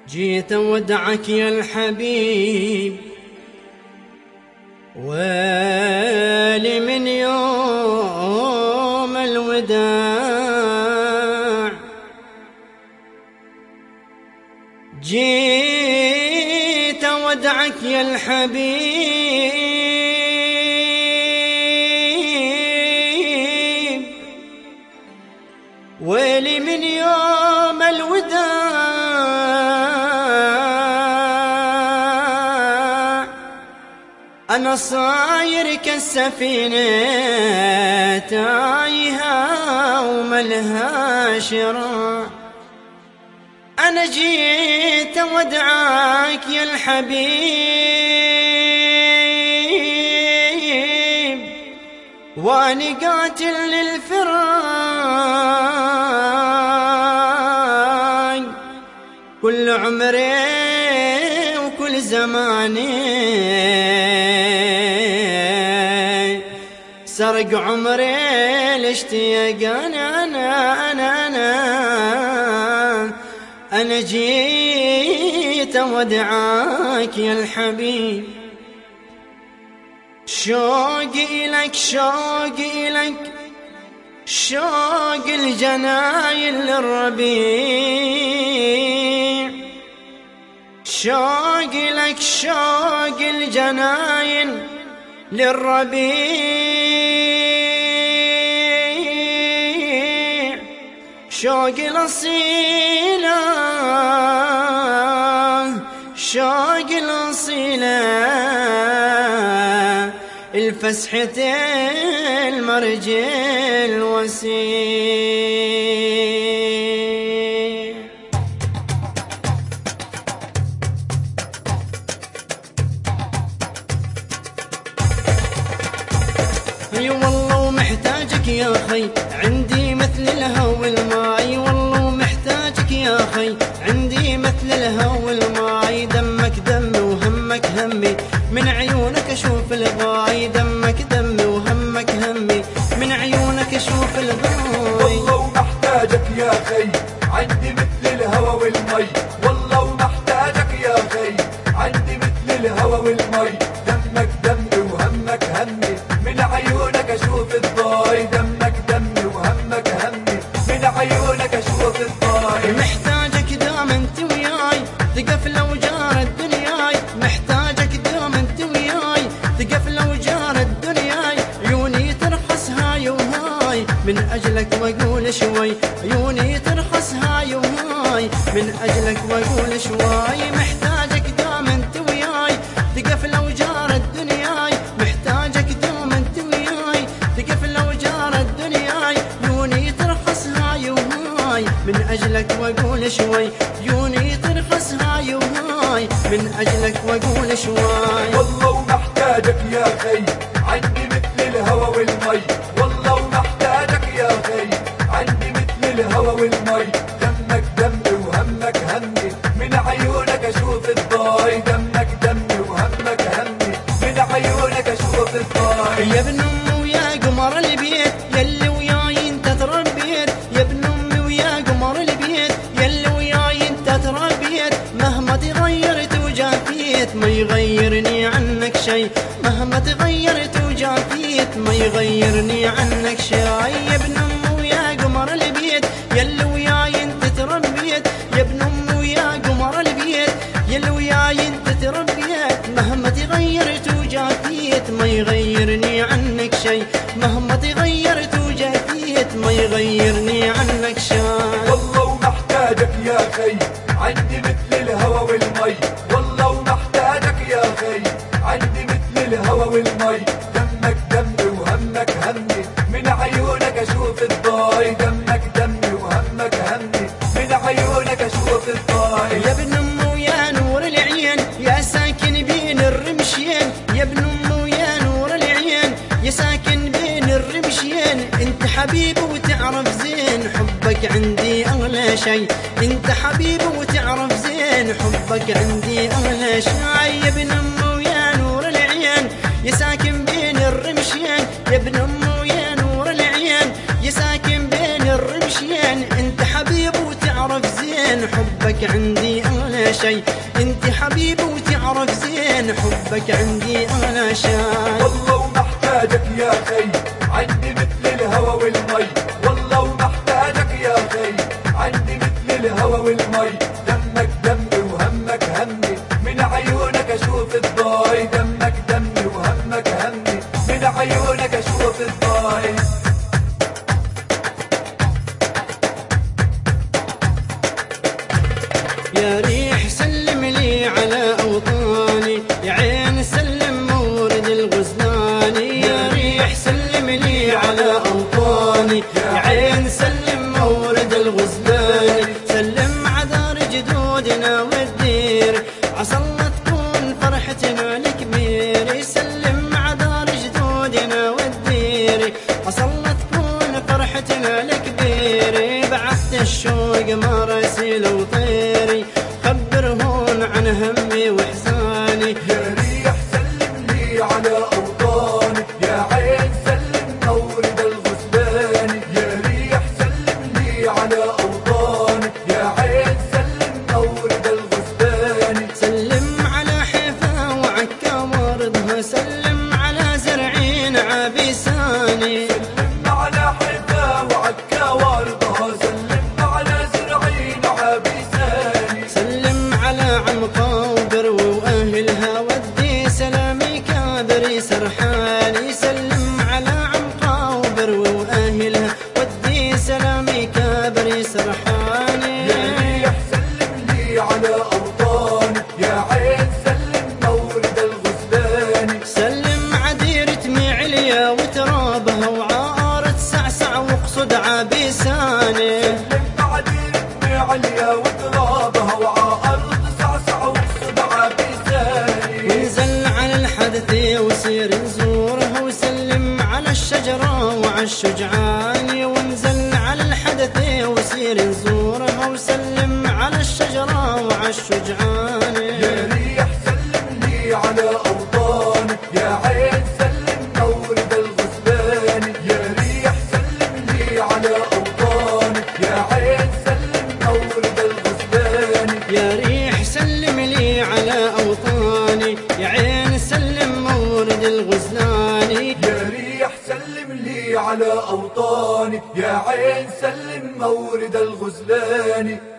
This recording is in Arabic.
جيت اودعك يا الحبيب، ويلي من يوم الوداع. جيت اودعك يا الحبيب، ويلي من يوم الوداع. أنا صاير كالسفينة تايهة وملها شراع. أنا جيت أودعك يا الحبيب، وأني قاتل للفراق. كل عمري وكل زماني سرق عمري الاشتياق. أنا جيت أودعك يا الحبيب. شوقي إلك شوقي إلك شوق الجناين للربيع. شوقي لك شوق الجناين للربيع. شوقي الأصيلة شوقي الأصيلة الفسحة المرج الوسيع. اي والله ومحتاجك يا خي، عندي مثل الهوى والماء. والله ومحتاجك يا خي، عندي مثل الهوى والماء. دمك دمي وهمك همي، من عيونك اشوف الغاي. دمك دمي وهمك همي، من عيونك اشوف الغاي. والله ومحتاجك يا خي، عندي مثل الهوى والمي. والله ومحتاجك يا خي، عندي مثل الهوى والمي. دمك دمي وهمك همي، من عيونك اشوف الضاي. دمك دمي وهمك همي، من عيونك اشوف الضاي. محتاجك دام انت وياي، تقف لو جارت دنياي. محتاجك دام انت وياي، تقف لو جارت دنياي. عيوني ترخص هاي وهاي، من اجلك واقول شوي. عيوني ترخص هاي وهاي، من اجلك واقول شوي. محتاجك دام انت وياي، تقف لو جارت دنياي. محتاجك دام انت وياي، تقف لو جارت دنياي. عيوني ترخص هاي وهاي، من اجلك واقول شوي. عيوني ترخص هاي وهاي، من اجلك واقول شوي. والله ومحتاجك يا خي، عندي مثل الهوى والمي. والله ومحتاجك يا خي، عندي مثل الهوى والمي. دمك دمي وهمك همي، من عيونك اشوف الضاي. دمك دمي وهمك همي، من عيونك اشوف الضاي. يا ابن امي ويا قمر البيت، يلي وياي انت تربيت. يا ابن امي ويا قمر البيت، يلي وياي انت تربيت. مهما تغيرت وجافيت ما يغيرني عنك شي. مهما تغيرت وجافيت ما يغيرني عنك شي. يا ابن امي ويا قمر البيت، يلي وياي انت تربيت. يا ابن امي ويا قمر البيت، يلي وياي انت تربيت. مهما تغيرت وجافيت ما يغيرني عنك شي. مهما تغيرت وجافيت ما يغيرني عنك شي. والله ومحتاجك يا خي، عندي مثل الهوى والمي. والله ومحتاجك يا خي، عندي مثل الهوى والمي. دمك دمي وهمك همي، من عيونك اشوف الضاي. دمك دمي وهمك همي، من عيونك اشوف الضاي. يا ابن امي ويا نور العين، يا ساكن بين الرمشين. يا ابن امي ويا نور العين، يا ساكن بين الرمشين. انت حبيبي وتعرف زين، حبك عندي اغلى شي. انت حبيبي وتعرف زين، حبك عندي اغلى شي. يا ابن امي ويا نور العين، يا ساكن بين الرمشين. يا ابن امي ويا نور العين، يا ساكن بين الرمشين. انت حبيبي وتعرف زين، حبك عندي اغلى شي، انت حبيبي وتعرف زين حبك عندي انا شاي. والله ومحتاجك يا خي عندي مثل الهوى والمي، والله ومحتاجك يا خي عندي مثل الهوى والمي، دمك دمي وهمك همي من عيونك اشوف الضاي، دمك دمي وهمك همي من عيونك اشوف الضاي. يا ريح سلم لي على أوطاني، يا عين سلم مورد الغزلاني، يا ريح سلم لي على أوطاني، يا عين سلم مورد الغزلاني، سلم عذار جدودنا والدير عسى الله تكون فرحتنا الكبير، سلم عذار جدودنا والدير عسى الله تكون فرحتنا الكبير، بعثت الشوق مراسيل وطيري خبرهن عن همي واحزاني. يا ريح سلم لي على اوطاني، يا عين سلم مورد الغزلاني، يا ريح سلم لي على اوطاني، يا عين سلم مورد الغزلاني، سلم على حيفا وعكا وردها، سلم على زرعين عبيساني، سلم على حيفا وعكا وردها، سلم على زرعين عبيساني، سلم على عمقا وبرو واهلها ودي سلامي كابري سرحاني، سلم على عمقا وبرو واهلها ودي سلامي كابري سرحاني. يا ريح سلم لي على اوطاني، يا عين سلم مورد الغزلاني، سلم عديرة معليا وترابها وعارة سعسع واقصد عبيساني، سلم عديرة معليا وترابها وعارة سعسع واقصد عبيساني، ونزل على الحدث وسير نزورها، وسلم على الشجرة وعلى الشجعان، ونزل على الحدث وسير نزورها، وسلم على الشجرة وعلى الشجعان. يا ريح سلم لي على اوطاني، يا عين سلم مورد الغزلاني، يا ريح سلم لي على اوطاني، يا عين سلم مورد الغزلاني، يا ريح سلم لي على أوطاني، يا عين سلم مورد الغزلاني، يا ريح سلم لي على اوطاني، يا عين سلم مورد الغزلاني.